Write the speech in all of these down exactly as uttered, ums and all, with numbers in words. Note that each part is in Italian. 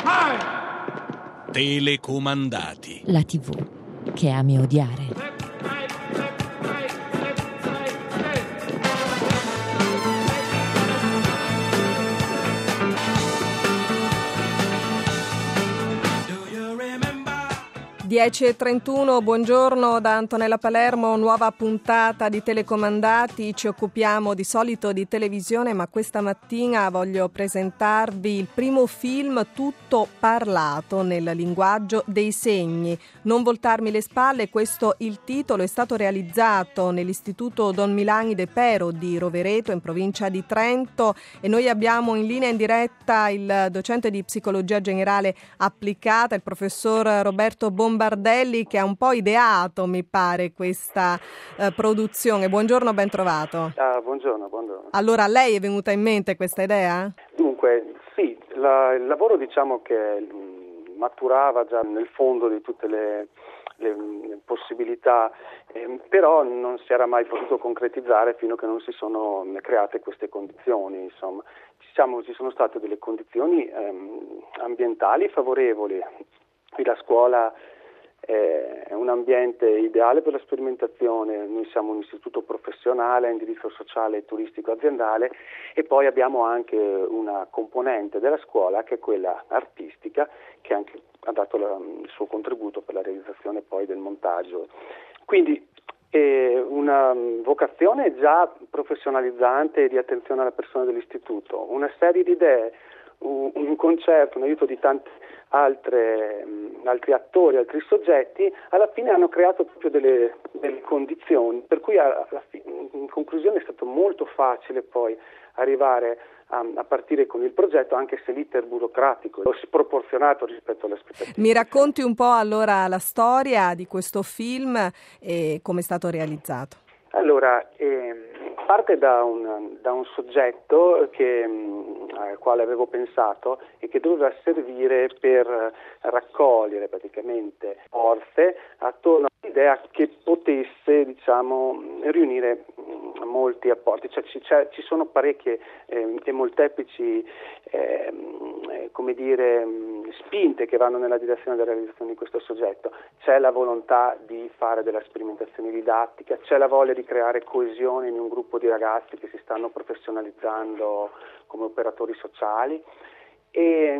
Telecomandati. La tivù che ami odiare. dieci e trentuno, buongiorno da Antonella Palermo, nuova puntata di Telecomandati. Ci occupiamo di solito di televisione, ma questa mattina voglio presentarvi il primo film tutto parlato nel linguaggio dei segni. Non voltarmi le spalle, questo il titolo, è stato realizzato nell'Istituto Don Milani de Pero di Rovereto, in provincia di Trento, e noi abbiamo in linea in diretta il docente di psicologia generale applicata, il professor Roberto Bombardelli, che ha un po' ideato, mi pare, questa eh, produzione. Buongiorno, ben trovato. Ah, buongiorno, buongiorno. Allora, a lei è venuta in mente questa idea? Dunque, sì, la, il lavoro diciamo che mh, maturava già nel fondo di tutte le, le, le possibilità, eh, però non si era mai potuto concretizzare fino a che non si sono create queste condizioni, insomma. Diciamo, ci sono state delle condizioni ehm, ambientali favorevoli. Qui la scuola è un ambiente ideale per la sperimentazione. Noi siamo un istituto professionale a indirizzo sociale e turistico aziendale, e poi abbiamo anche una componente della scuola che è quella artistica, che anche ha dato la, il suo contributo per la realizzazione poi del montaggio. Quindi è una vocazione già professionalizzante di attenzione alla persona dell'istituto, una serie di idee, un concerto, un aiuto di tanti altre, altri attori, altri soggetti, alla fine hanno creato proprio delle, delle condizioni, per cui alla fine, in conclusione è stato molto facile poi arrivare a, a partire con il progetto, anche se l'iter burocratico è sproporzionato rispetto alle aspettative. Mi racconti un po' allora la storia di questo film e come è stato realizzato? Allora, eh, parte da un, da un soggetto che, mh, al quale avevo pensato e che doveva servire per raccogliere praticamente forze attorno all'idea che potesse, diciamo, riunire mh, molti apporti. Cioè, ci, ci sono parecchie eh, e molteplici eh, come dire, mh, spinte che vanno nella direzione della realizzazione di questo soggetto. C'è la volontà di fare della sperimentazione didattica, c'è la voglia di creare coesione in un gruppo di ragazzi che si stanno professionalizzando come operatori sociali, e,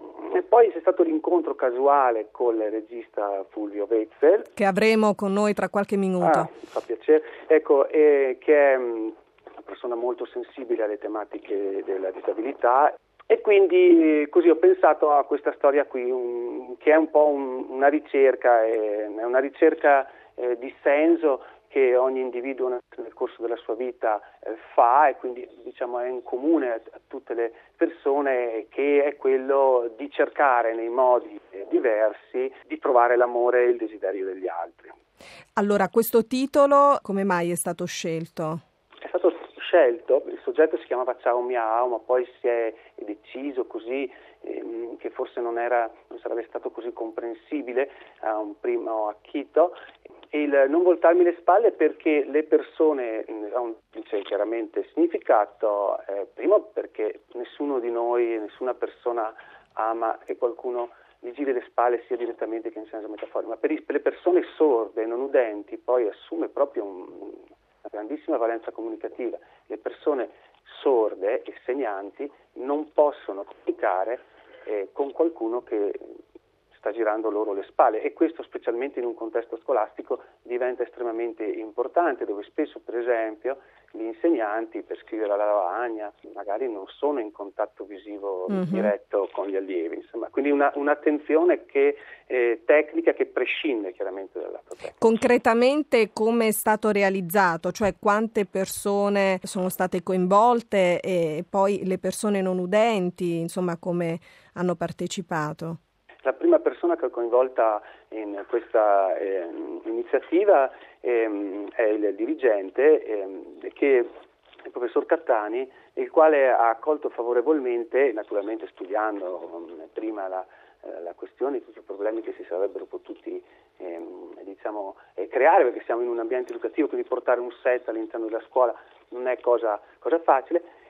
e poi c'è stato l'incontro casuale con il regista Fulvio Wetzel, che avremo con noi tra qualche minuto. Ah, mi fa piacere. Ecco, eh, che è una persona molto sensibile alle tematiche della disabilità, e quindi così ho pensato a questa storia qui, un, che è un po' un, una ricerca, è una ricerca eh, di senso che ogni individuo nel corso della sua vita eh, fa, e quindi diciamo è in comune a, a tutte le persone, che è quello di cercare nei modi eh, diversi di trovare l'amore e il desiderio degli altri. Allora, questo titolo come mai è stato scelto? È stato scelto, il soggetto si chiamava Ciao Miao, ma poi si è deciso così ehm, che forse non era, non sarebbe stato così comprensibile a un primo acchito. Il non voltarmi le spalle perché le persone, ha un dice chiaramente significato, eh, primo perché nessuno di noi, nessuna persona ama che qualcuno gli giri le spalle sia direttamente che in senso metaforico, ma per, i, per le persone sorde, non udenti, poi assume proprio un, una grandissima valenza comunicativa. Le persone sorde e segnanti non possono comunicare eh, con qualcuno che sta girando loro le spalle, e questo specialmente in un contesto scolastico diventa estremamente importante, dove spesso per esempio gli insegnanti per scrivere alla lavagna magari non sono in contatto visivo mm-hmm. diretto con gli allievi, insomma, quindi una, un'attenzione che eh, tecnica che prescinde chiaramente dalla tecnica. Concretamente come è stato realizzato, cioè quante persone sono state coinvolte e poi le persone non udenti, insomma, come hanno partecipato? La prima persona che è coinvolta in questa eh, iniziativa ehm, è il dirigente, ehm, che è il professor Cattani, il quale ha accolto favorevolmente, naturalmente studiando um, prima la, eh, la questione, tutti i problemi che si sarebbero potuti ehm, diciamo, eh, creare, perché siamo in un ambiente educativo, quindi portare un set all'interno della scuola non è cosa, cosa facile.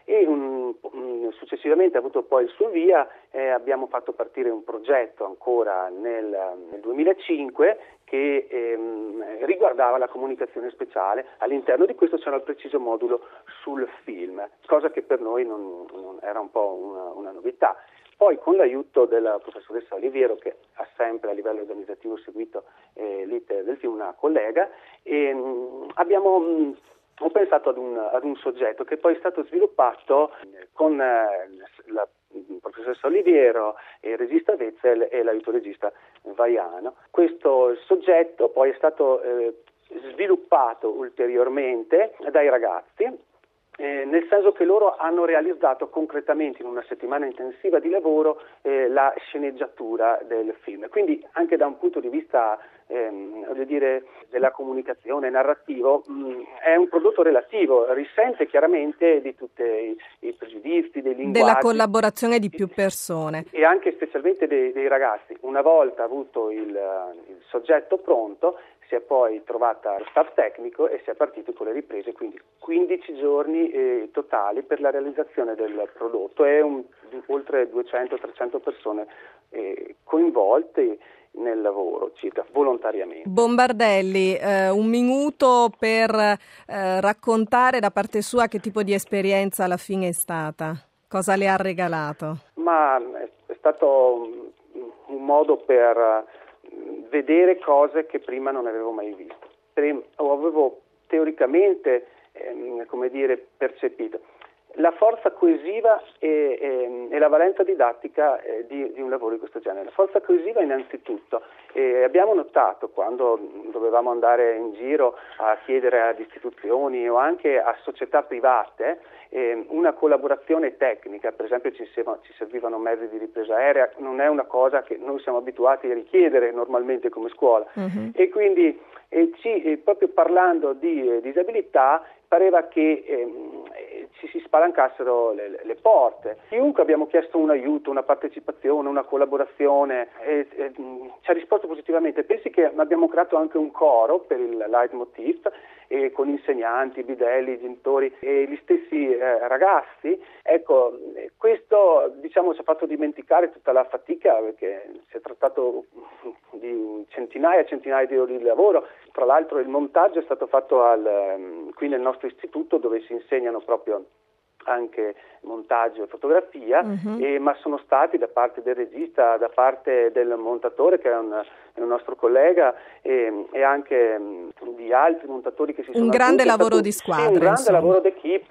e um, um, successivamente ha avuto poi il suo via, eh, abbiamo fatto partire un progetto ancora nel, nel duemilacinque che ehm, riguardava la comunicazione speciale. All'interno di questo c'era il preciso modulo sul film, cosa che per noi non, non era un po' una, una novità. Poi con l'aiuto della professoressa Oliviero, che ha sempre a livello organizzativo seguito eh, l'iter del film, una collega, e, mh, abbiamo mh, ho pensato ad un, ad un soggetto che poi è stato sviluppato con eh, la professoressa Oliviero, il regista Wetzel e l'aiuto regista Vaiano. Questo soggetto poi è stato eh, sviluppato ulteriormente dai ragazzi, Eh, nel senso che loro hanno realizzato concretamente in una settimana intensiva di lavoro eh, la sceneggiatura del film. Quindi anche da un punto di vista ehm, voglio dire, della comunicazione narrativo mh, è un prodotto relativo, risente chiaramente di tutti i, i pregiudizi, dei linguaggi. Della collaborazione di più persone. E anche specialmente dei, dei ragazzi. Una volta avuto il, il soggetto pronto, si è poi trovata lo staff tecnico e si è partiti con le riprese, quindi quindici giorni eh, totali per la realizzazione del prodotto e un, oltre duecento trecento persone eh, coinvolte nel lavoro, circa volontariamente. Bombardelli, eh, un minuto per eh, raccontare da parte sua che tipo di esperienza alla fine è stata, cosa le ha regalato? Ma è, è stato un modo per vedere cose che prima non avevo mai visto, o avevo teoricamente, ehm, come dire, percepito. La forza coesiva e, e, e la valenza didattica eh, di, di un lavoro di questo genere. La forza coesiva innanzitutto, eh, abbiamo notato quando dovevamo andare in giro a chiedere ad istituzioni o anche a società private eh, una collaborazione tecnica, per esempio ci, servono, ci servivano mezzi di ripresa aerea, non è una cosa che noi siamo abituati a richiedere normalmente come scuola, uh-huh. e quindi eh, ci, eh, proprio parlando di eh, disabilità pareva che eh, ci si spalancassero le, le porte. Chiunque abbiamo chiesto un aiuto, una partecipazione, una collaborazione, eh, eh, ci ha risposto positivamente. Pensi che abbiamo creato anche un coro per il leitmotiv eh, con insegnanti, bidelli, genitori e gli stessi eh, ragazzi. Ecco, questo diciamo ci ha fatto dimenticare tutta la fatica, perché si è trattato di centinaia e centinaia di ore di lavoro. Tra l'altro il montaggio è stato fatto al, qui nel nostro istituto, dove si insegnano proprio anche montaggio e fotografia, uh-huh. e, ma sono stati da parte del regista, da parte del montatore che è un, è un nostro collega, e, e anche mh, di altri montatori che si sono un grande aggiunti. lavoro stato, di squadra, sì, un grande insomma. lavoro d'equipe.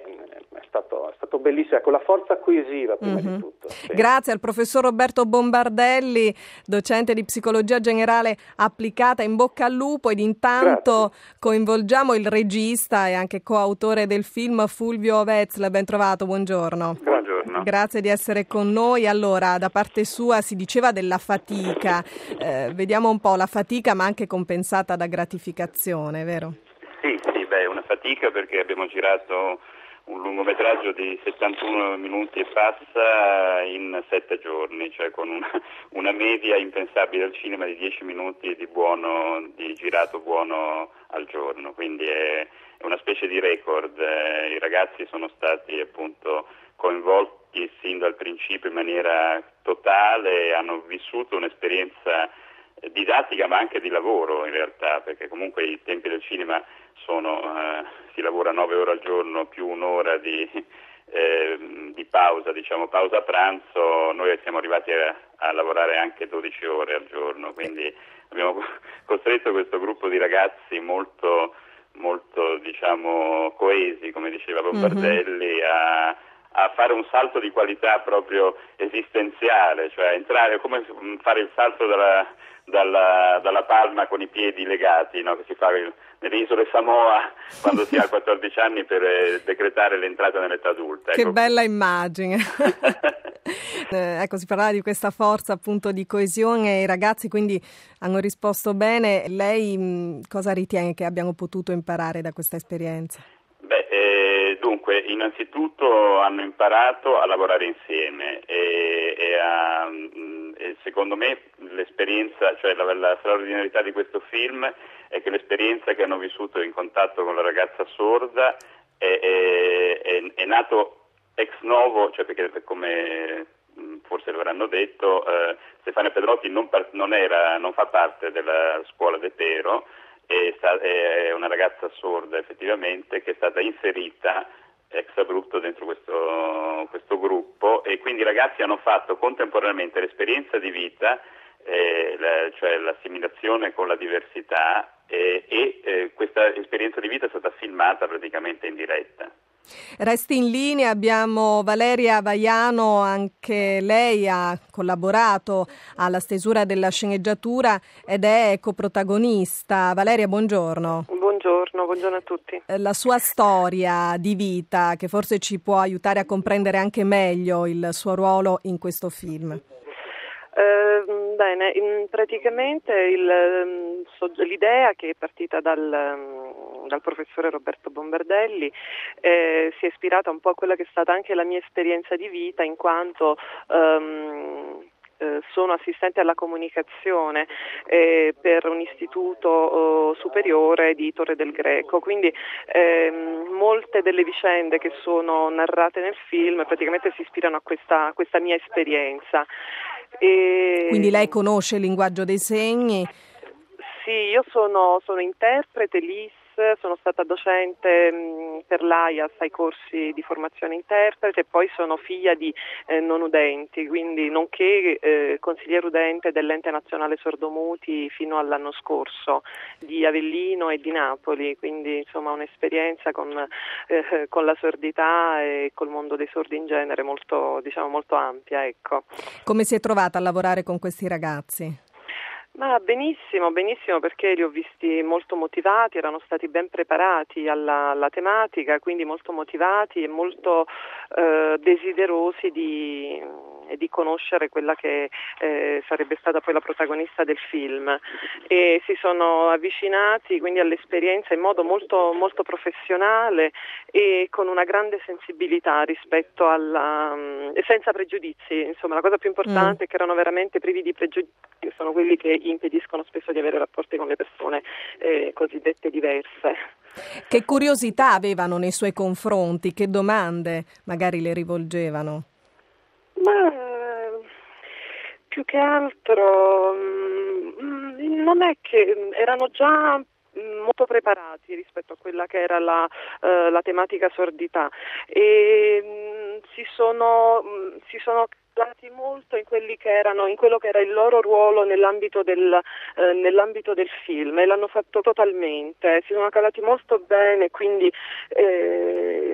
È stato, è stato bellissimo, con la forza coesiva prima uh-huh. di tutto. Sì. Grazie al professor Roberto Bombardelli, docente di psicologia generale applicata. In bocca al lupo, ed intanto Grazie. Coinvolgiamo il regista e anche coautore del film Fulvio Wetzel. Ben trovato, buongiorno. Buongiorno. Grazie di essere con noi. Allora, da parte sua si diceva della fatica, eh, vediamo un po' la fatica ma anche compensata da gratificazione, vero? Sì, sì, beh, una fatica perché abbiamo girato un lungometraggio di settantuno minuti e passa in sette giorni, cioè con una, una media impensabile al cinema di dieci minuti di buono, di girato buono al giorno, quindi è una specie di record. I ragazzi sono stati appunto coinvolti sin dal principio in maniera totale, hanno vissuto un'esperienza didattica ma anche di lavoro in realtà, perché comunque i tempi del cinema sono, eh, si lavora nove ore al giorno più un'ora di, eh, di pausa, diciamo pausa pranzo. Noi siamo arrivati a, a lavorare anche dodici ore al giorno, quindi abbiamo costretto questo gruppo di ragazzi molto, molto diciamo coesi, come diceva Bombardelli, mm-hmm. a a fare un salto di qualità proprio esistenziale, cioè entrare, come fare il salto dalla, dalla, dalla palma con i piedi legati, no? Che si fa nelle isole Samoa quando si ha quattordici anni per eh, decretare l'entrata nell'età adulta. Che ecco. Bella immagine. eh, ecco, si parlava di questa forza appunto di coesione, i ragazzi quindi hanno risposto bene. Lei mh, cosa ritiene che abbiamo potuto imparare da questa esperienza? Beh, eh, dunque, innanzitutto hanno imparato a lavorare insieme e, e, a, e secondo me l'esperienza, cioè la, la straordinarietà di questo film è che l'esperienza che hanno vissuto in contatto con la ragazza sorda è, è, è, è nato ex novo, cioè perché come forse lo avranno detto, eh, Stefania Pedrotti non, par- non, era, non fa parte della scuola De Pero, è, sta- è una ragazza sorda effettivamente che è stata inserita ex abrupto dentro questo, questo gruppo, e quindi i ragazzi hanno fatto contemporaneamente l'esperienza di vita, eh, la, cioè l'assimilazione con la diversità, eh, e eh, questa esperienza di vita è stata filmata praticamente in diretta. Resti in linea, abbiamo Valeria Vaiano, anche lei ha collaborato alla stesura della sceneggiatura ed è coprotagonista. Valeria, buongiorno. Buongiorno, buongiorno a tutti. La sua storia di vita, che forse ci può aiutare a comprendere anche meglio il suo ruolo in questo film. Eh, bene, in, praticamente il, so, l'idea che è partita dal, dal professore Roberto Bombardelli eh, si è ispirata un po' a quella che è stata anche la mia esperienza di vita, in quanto um, eh, sono assistente alla comunicazione eh, per un istituto oh, superiore di Torre del Greco, quindi eh, molte delle vicende che sono narrate nel film praticamente si ispirano a questa, a questa mia esperienza. E... Quindi lei conosce il linguaggio dei segni? Sì, io sono, sono interprete L I S, sono stata docente mh, per l'A I A S ai corsi di formazione interprete, e poi sono figlia di eh, non udenti, quindi nonché eh, consigliere udente dell'Ente Nazionale Sordomuti fino all'anno scorso, di Avellino e di Napoli, quindi insomma un'esperienza con, eh, con la sordità e col mondo dei sordi in genere molto, diciamo, molto ampia, ecco. Come si è trovata a lavorare con questi ragazzi? Ma benissimo, benissimo, perché li ho visti molto motivati, erano stati ben preparati alla, alla tematica, quindi molto motivati e molto eh, desiderosi di, di conoscere quella che eh, sarebbe stata poi la protagonista del film, e si sono avvicinati quindi all'esperienza in modo molto, molto professionale e con una grande sensibilità rispetto alla, senza pregiudizi. Insomma, la cosa più importante mm. è che erano veramente privi di pregiudizi, che sono quelli che impediscono spesso di avere rapporti con le persone eh, cosiddette diverse. Che curiosità avevano nei suoi confronti? Che domande magari le rivolgevano? Ma più che altro mh, non è che erano già molto preparati rispetto a quella che era la, uh, la tematica sordità, e mh, si sono mh, si sono calati molto in quelli che erano in quello che era il loro ruolo nell'ambito del eh, nell'ambito del film, e l'hanno fatto totalmente, si sono calati molto bene, quindi eh,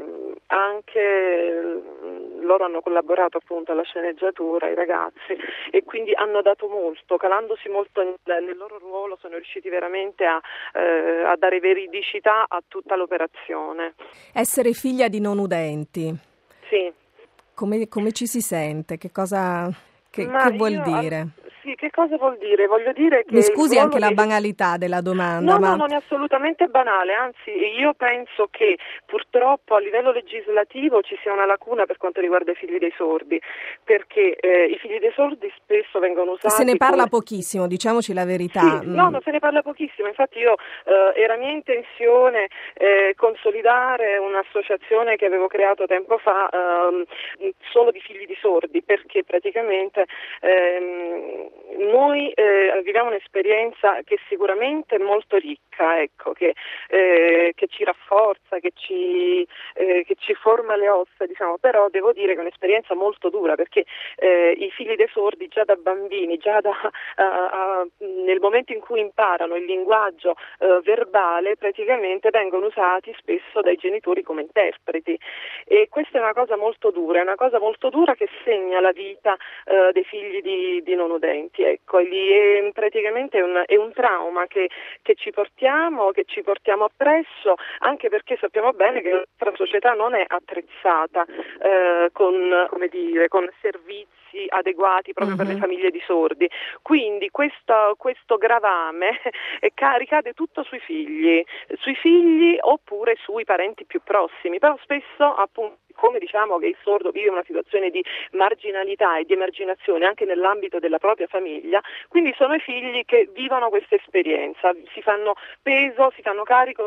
anche loro hanno collaborato appunto alla sceneggiatura, i ragazzi, e quindi hanno dato molto, calandosi molto nel, nel loro ruolo, sono riusciti veramente a, eh, a dare veridicità a tutta l'operazione. Essere figlia di non udenti. Sì. Come, come ci si sente? Che cosa che, che vuol io, dire? Sì, che cosa vuol dire? Voglio dire che mi scusi anche la di... banalità della domanda. No, ma... no, non è assolutamente banale, anzi io penso che purtroppo a livello legislativo ci sia una lacuna per quanto riguarda i figli dei sordi, perché eh, i figli dei sordi spesso vengono usati... Se ne parla come... pochissimo, diciamoci la verità. Sì, no, non se ne parla pochissimo, infatti io eh, era mia intenzione eh, consolidare un'associazione che avevo creato tempo fa eh, solo di figli di sordi, perché praticamente ehm, noi eh, viviamo un'esperienza che sicuramente è molto ricca, ecco, che, eh, che ci rafforza, che ci, eh, che ci forma le ossa, diciamo, però devo dire che è un'esperienza molto dura, perché eh, i figli dei sordi già da bambini, già da, uh, uh, nel momento in cui imparano il linguaggio uh, verbale, praticamente vengono usati spesso dai genitori come interpreti, e questa è una cosa molto dura, è una cosa molto dura che segna la vita uh, dei figli di, di non udenti, ecco, e lì è praticamente un, è un trauma che, che ci portiamo, che ci portiamo appresso, anche perché sappiamo bene che la nostra società non è attrezzata eh, con, come dire, con servizi adeguati proprio uh-huh. per le famiglie di sordi, quindi questo, questo gravame ricade tutto sui figli, sui figli oppure sui parenti più prossimi, però spesso appunto come diciamo che il sordo vive una situazione di marginalità e di emarginazione anche nell'ambito della propria famiglia, quindi sono i figli che vivono questa esperienza, si fanno peso, si fanno carico di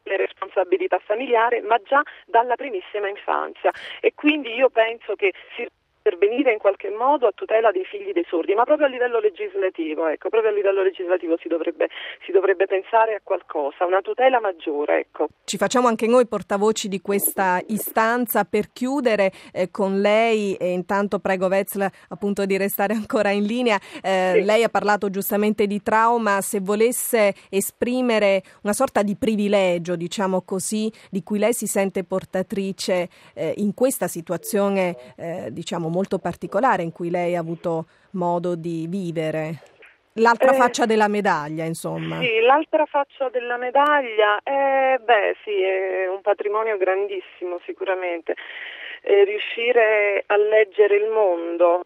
le responsabilità familiari, ma già dalla primissima infanzia. E quindi io penso che si intervenire in qualche modo a tutela dei figli dei sordi, ma proprio a livello legislativo, ecco, proprio a livello legislativo si dovrebbe, si dovrebbe pensare a qualcosa, una tutela maggiore, ecco. Ci facciamo anche noi portavoci di questa istanza. Per chiudere eh, con lei, e intanto prego Wetzl appunto di restare ancora in linea, eh, sì. Lei ha parlato giustamente di trauma, se volesse esprimere una sorta di privilegio, diciamo così, di cui lei si sente portatrice eh, in questa situazione eh, diciamo molto particolare in cui lei ha avuto modo di vivere. L'altra eh, faccia della medaglia, insomma. Sì, l'altra faccia della medaglia, eh, beh sì, è un patrimonio grandissimo sicuramente. Eh, riuscire a leggere il mondo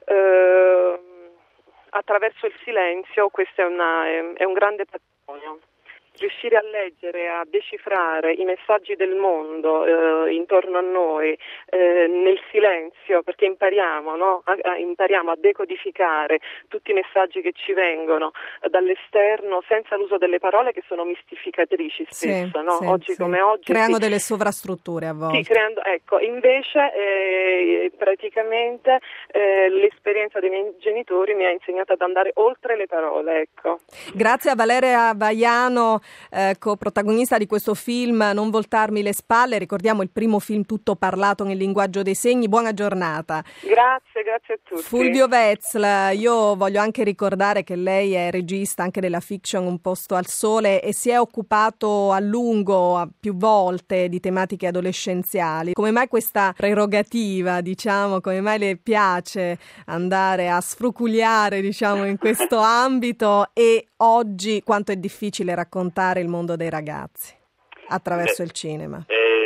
eh, attraverso il silenzio, questo è, una, è, è un grande patrimonio. Riuscire a leggere, a decifrare i messaggi del mondo eh, intorno a noi eh, nel silenzio, perché impariamo, no? a, a, impariamo a decodificare tutti i messaggi che ci vengono dall'esterno senza l'uso delle parole che sono mistificatrici spesso, sì, no? sì, oggi sì. come oggi. Creano sì. delle sovrastrutture a volte. Sì, creando, ecco, invece eh, praticamente eh, l'esperienza dei miei genitori mi ha insegnato ad andare oltre le parole, ecco. Grazie a Valeria Vaiano, Eh, coprotagonista di questo film Non voltarmi le spalle. Ricordiamo il primo film tutto parlato nel linguaggio dei segni. Buona giornata. Grazie, grazie a tutti. Fulvio Wetzl, io voglio anche ricordare che lei è regista anche della fiction Un posto al sole e si è occupato a lungo, a più volte, di tematiche adolescenziali. Come mai questa prerogativa, diciamo, come mai le piace andare a sfruculiare, diciamo, in questo ambito, e oggi quanto è difficile raccontare il mondo dei ragazzi attraverso Beh, il cinema?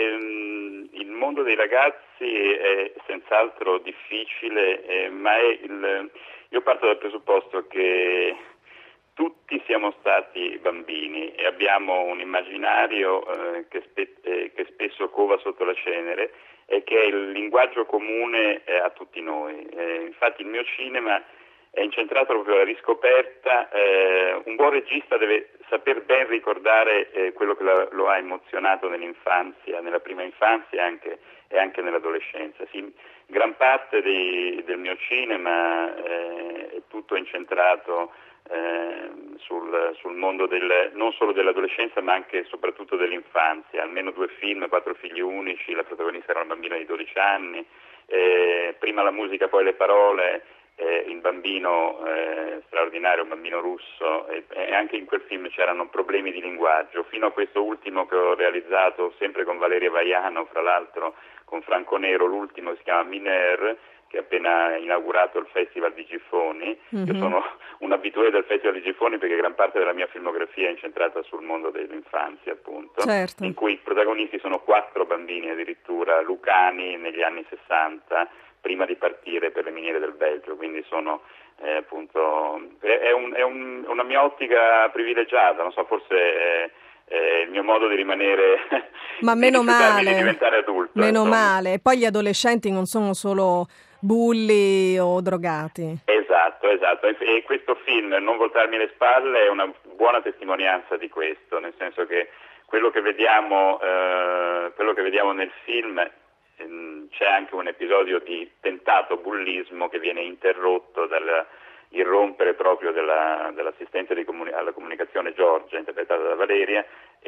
Ehm, il mondo dei ragazzi è senz'altro difficile, eh, ma è il, io parto dal presupposto che tutti siamo stati bambini e abbiamo un immaginario eh, che, spe- eh, che spesso cova sotto la cenere e che è il linguaggio comune eh, a tutti noi. Eh, infatti il mio cinema è incentrato proprio alla riscoperta. Eh, un buon regista deve saper ben ricordare eh, quello che la, lo ha emozionato nell'infanzia, nella prima infanzia anche, e anche nell'adolescenza. Sì, gran parte di, del mio cinema eh, è tutto incentrato eh, sul, sul mondo del, non solo dell'adolescenza ma anche e soprattutto dell'infanzia. Almeno due film, Quattro figli unici, la protagonista era una bambina di dodici anni, eh, prima la musica poi le parole. Eh, il bambino eh, straordinario, un bambino russo, e, e anche in quel film c'erano problemi di linguaggio, fino a questo ultimo che ho realizzato sempre con Valeria Vaiano, fra l'altro con Franco Nero, l'ultimo si chiama Miner, che ha appena inaugurato il Festival di Gifoni. Mm-hmm. Io sono un abitué del Festival di Gifoni perché gran parte della mia filmografia è incentrata sul mondo dell'infanzia, appunto, certo. In cui i protagonisti sono quattro bambini addirittura, lucani negli anni sessanta, prima di partire per le miniere del Belgio, quindi sono eh, appunto è, un, è un, una mia ottica privilegiata, non so, forse è, è il mio modo di rimanere, ma di meno male, di diventare adulto. Meno insomma. male, e poi gli adolescenti non sono solo bulli o drogati. Esatto, esatto, e questo film, Non voltarmi le spalle, è una buona testimonianza di questo, nel senso che quello che vediamo, eh, quello che vediamo nel film, c'è anche un episodio di tentato bullismo che viene interrotto dal irrompere proprio della, dell'assistente di comuni- alla comunicazione Giorgia, interpretata da Valeria,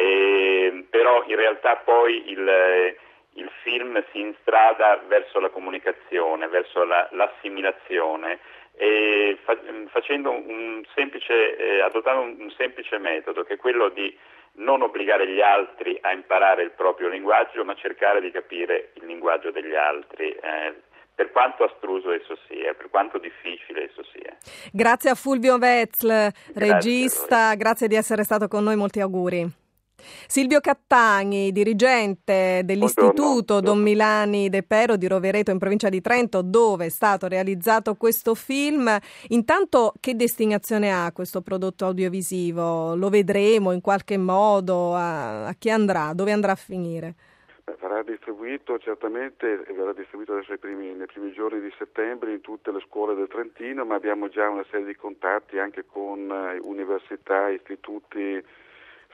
e, però in realtà poi il, il film si instrada verso la comunicazione, verso la, l'assimilazione, e fa, facendo un semplice, eh, adottando un, un semplice metodo, che è quello di non obbligare gli altri a imparare il proprio linguaggio, ma cercare di capire il linguaggio degli altri, eh, per quanto astruso esso sia, per quanto difficile esso sia. Grazie a Fulvio Wetzl, regista, grazie di essere stato con noi, molti auguri. Silvio Cattani, dirigente dell'Istituto Buongiorno. Don Milani De Pero di Rovereto in provincia di Trento, dove è stato realizzato questo film. Intanto, che destinazione ha questo prodotto audiovisivo? Lo vedremo in qualche modo? A, a chi andrà? Dove andrà a finire? Verrà distribuito certamente, verrà distribuito adesso nei primi, nei primi giorni di settembre in tutte le scuole del Trentino, ma abbiamo già una serie di contatti anche con università, istituti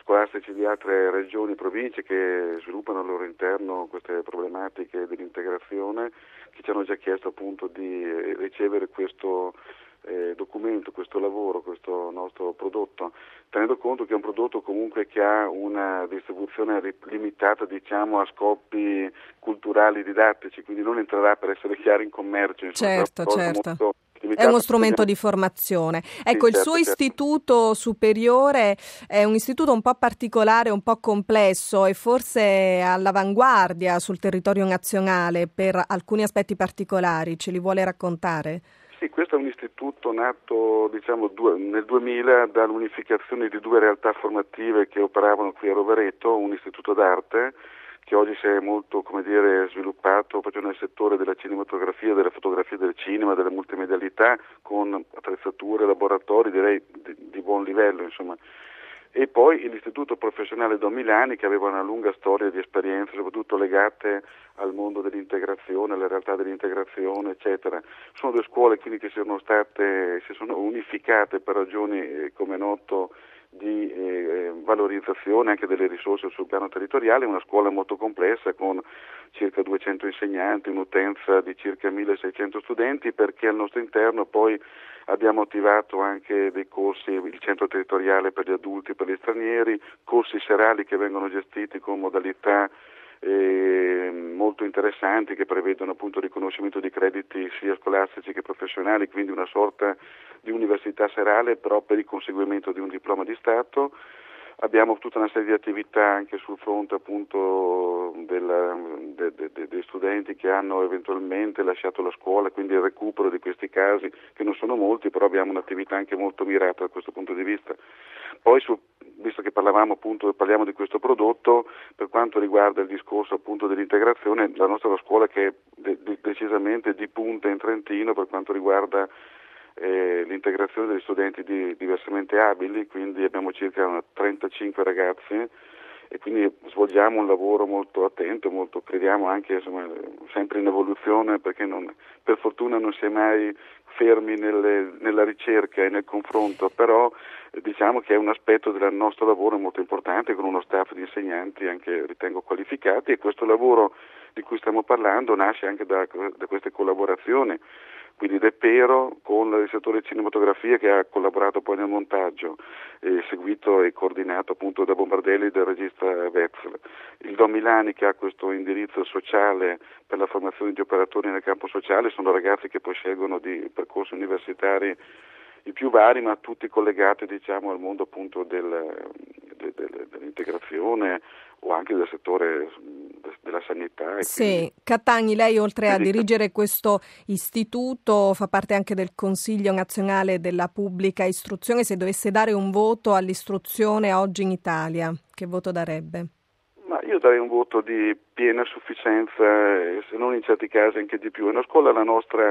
scolastici di altre regioni e province che sviluppano al loro interno queste problematiche dell'integrazione, che ci hanno già chiesto appunto di ricevere questo eh, documento, questo lavoro, questo nostro prodotto, tenendo conto che è un prodotto comunque che ha una distribuzione limitata, diciamo, a scopi culturali didattici, quindi non entrerà, per essere chiari, in commercio. Insomma, certo, certo. Molto è uno strumento di formazione. Ecco, sì, il certo, suo certo. istituto superiore è un istituto un po' particolare, un po' complesso e forse all'avanguardia sul territorio nazionale per alcuni aspetti particolari. Ce li vuole raccontare? Sì, questo è un istituto nato diciamo nel duemila dall'unificazione di due realtà formative che operavano qui a Rovereto, un istituto d'arte che oggi si è molto, come dire, sviluppato proprio nel settore della cinematografia, della fotografia del cinema, della multimedialità, con attrezzature, laboratori, direi di, di buon livello, insomma. E poi l'Istituto Professionale Don Milani, che aveva una lunga storia di esperienze, soprattutto legate al mondo dell'integrazione, alle realtà dell'integrazione, eccetera. Sono due scuole quindi che sono state, si sono unificate per ragioni, eh, come è noto, di eh, valorizzazione anche delle risorse sul piano territoriale, una scuola molto complessa con circa duecento insegnanti, un'utenza di circa milleseicento studenti, perché al nostro interno poi abbiamo attivato anche dei corsi, il centro territoriale per gli adulti e per gli stranieri, corsi serali che vengono gestiti con modalità eh, molto interessanti che prevedono appunto il riconoscimento di crediti sia scolastici che professionali, quindi una sorta di università serale però per il conseguimento di un diploma di Stato. Abbiamo tutta una serie di attività anche sul fronte appunto della, de, de, de, dei studenti che hanno eventualmente lasciato la scuola, quindi il recupero di questi casi, che non sono molti, però abbiamo un'attività anche molto mirata da questo punto di vista. Poi, su, visto che parlavamo appunto, parliamo di questo prodotto, per quanto riguarda il discorso appunto dell'integrazione, la nostra è una scuola che è de, de, decisamente di punta in Trentino per quanto riguarda Eh, l'integrazione degli studenti di, diversamente abili, quindi abbiamo circa trentacinque ragazzi e quindi svolgiamo un lavoro molto attento, molto crediamo anche insomma, sempre in evoluzione, perché non, per fortuna non si è mai fermi nelle, nella ricerca e nel confronto, però eh, diciamo che è un aspetto del nostro lavoro molto importante, con uno staff di insegnanti anche ritengo qualificati, e questo lavoro di cui stiamo parlando nasce anche da, da queste collaborazioni. Quindi De Pero con il settore cinematografia che ha collaborato poi nel montaggio, eh, seguito e coordinato appunto da Bombardelli del regista Wetzel. Il Don Milani che ha questo indirizzo sociale per la formazione di operatori nel campo sociale, sono ragazzi che poi scelgono di percorsi universitari i più vari, ma tutti collegati diciamo al mondo appunto del, de, de, dell'integrazione o anche del settore della sanità. E sì, quindi... Cattangi, lei oltre a dirigere questo istituto fa parte anche del Consiglio Nazionale della Pubblica Istruzione. Se dovesse dare un voto all'istruzione oggi in Italia, che voto darebbe? Ma io darei un voto di piena sufficienza, se non in certi casi anche di più. È una scuola la nostra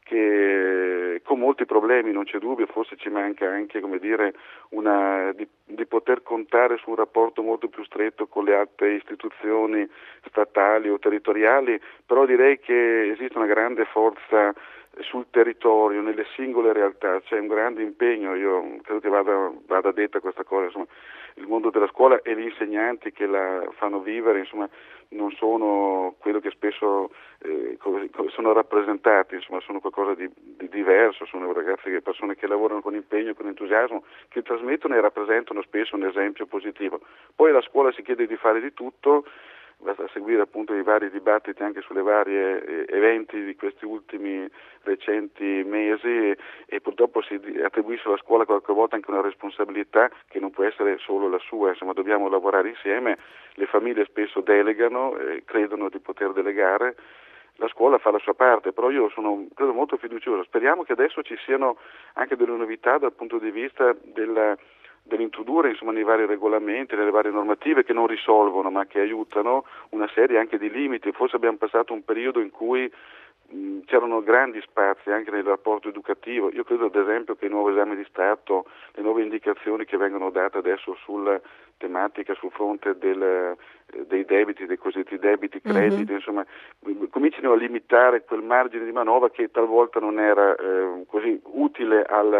che con molti problemi, non c'è dubbio, forse ci manca anche, come dire, una di, di poter contare su un rapporto molto più stretto con le altre istituzioni statali o territoriali, però direi che esiste una grande forza sul territorio, nelle singole realtà, c'è un grande impegno, io credo che vada, vada detta questa cosa, insomma, il mondo della scuola e gli insegnanti che la fanno vivere, insomma, non sono quello che spesso eh, sono rappresentati, insomma, sono qualcosa di, di diverso, sono ragazzi, persone che lavorano con impegno, con entusiasmo, che trasmettono e rappresentano spesso un esempio positivo. Poi alla scuola si chiede di fare di tutto, basta seguire appunto i vari dibattiti anche sulle varie eh, eventi di questi ultimi recenti mesi e, e purtroppo si attribuisce alla scuola qualche volta anche una responsabilità che non può essere solo la sua, insomma dobbiamo lavorare insieme, le famiglie spesso delegano, eh, credono di poter delegare, la scuola fa la sua parte, però io sono credo molto fiducioso, speriamo che adesso ci siano anche delle novità dal punto di vista della dell'introdurre insomma nei vari regolamenti, nelle varie normative che non risolvono ma che aiutano una serie anche di limiti. Forse abbiamo passato un periodo in cui mh, c'erano grandi spazi anche nel rapporto educativo. Io credo ad esempio che il nuovo esame di Stato, le nuove indicazioni che vengono date adesso sulla tematica sul fronte del, dei debiti, dei cosiddetti debiti, crediti, mm-hmm. insomma cominciano a limitare quel margine di manovra che talvolta non era eh, così utile alla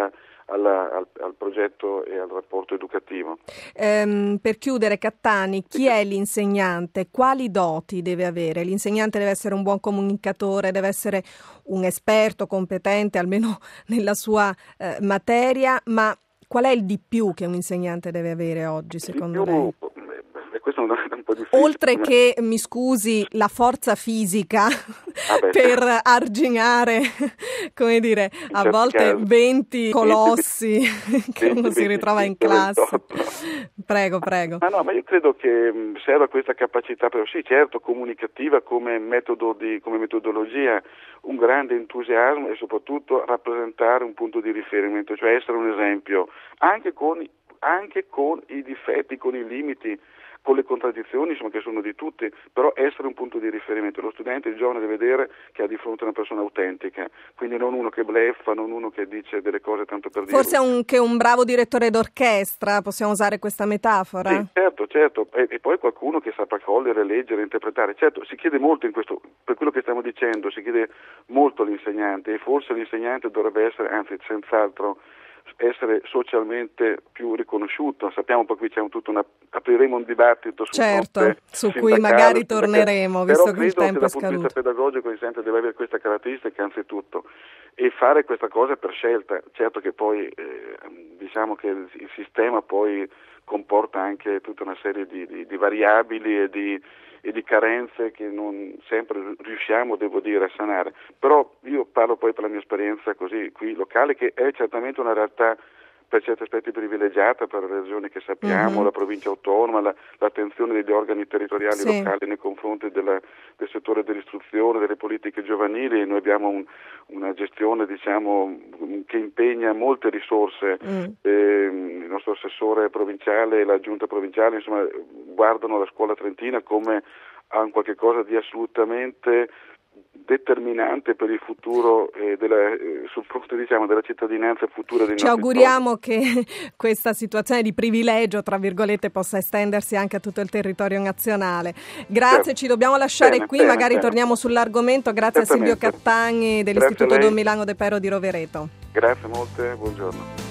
alla, al, al progetto e al rapporto educativo. Ehm, per chiudere, Cattani, chi è l'insegnante? Quali doti deve avere? L'insegnante deve essere un buon comunicatore, deve essere un esperto competente almeno nella sua eh, materia, ma qual è il di più che un insegnante deve avere oggi, secondo più, lei? Questo è un, un po' difficile. Oltre come... che, mi scusi, la forza fisica ah beh, per arginare, come dire, a volte casi. venti colossi venti, che uno venti, si ritrova in classe. ventotto Prego, prego. Ma no, ma io credo che serva questa capacità, però sì, certo, comunicativa come metodo di, come metodologia, un grande entusiasmo e soprattutto rappresentare un punto di riferimento, cioè essere un esempio, anche con, anche con i difetti, con i limiti, con le contraddizioni, insomma, che sono di tutti, però essere un punto di riferimento. Lo studente, il giovane, deve vedere che ha di fronte una persona autentica, quindi non uno che bleffa, non uno che dice delle cose tanto per dire. Forse anche un bravo direttore d'orchestra, possiamo usare questa metafora? Sì, certo, certo, e, e poi qualcuno che sappia cogliere, leggere, interpretare. Certo, si chiede molto in questo, per quello che stiamo dicendo, si chiede molto all'insegnante, e forse l'insegnante dovrebbe essere, anzi senz'altro, essere socialmente più riconosciuto. Sappiamo poi qui c'è un, tutto una, apriremo un dibattito su certo, su cui magari torneremo, visto che il tempo è scaduto. Però credo che dal punto di vista pedagogico l'insegnante deve avere questa caratteristica anzitutto e fare questa cosa per scelta. Certo che poi eh, diciamo che il, il sistema poi comporta anche tutta una serie di, di, di variabili e di e di carenze che non sempre riusciamo, devo dire, a sanare. Però io parlo poi per la mia esperienza così qui locale, che è certamente una realtà per certi aspetti privilegiata per le regioni che sappiamo, mm-hmm. la provincia autonoma, la, l'attenzione degli organi territoriali sì. locali nei confronti della, del settore dell'istruzione, delle politiche giovanili. Noi abbiamo un, una gestione, diciamo, che impegna molte risorse. Mm. Eh, il nostro assessore provinciale e la giunta provinciale, insomma, guardano la scuola trentina come a un qualche cosa di assolutamente determinante per il futuro eh, della, eh, sul fronte, diciamo, della cittadinanza futura dei Ci nostri auguriamo scuole. Che questa situazione di privilegio, tra virgolette, possa estendersi anche a tutto il territorio nazionale. Grazie, certo. Ci dobbiamo lasciare bene, qui, bene, magari bene. torniamo sull'argomento. Grazie a Silvio Cattani dell'Istituto Don Milano De Pero di Rovereto. Grazie molte, buongiorno.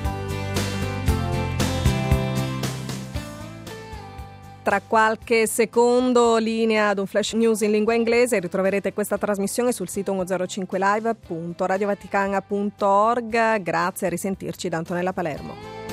Tra qualche secondo linea ad un flash news in lingua inglese. Ritroverete questa trasmissione sul sito centocinque live punto radiovaticana punto org. Grazie, a risentirci da Antonella Palermo.